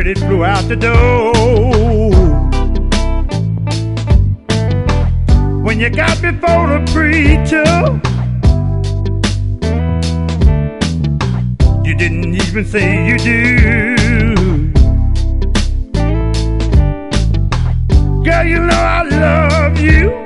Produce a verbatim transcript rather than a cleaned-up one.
heard it flew out the door. When you got before the preacher, you didn't even say you do. Girl, you know I love you.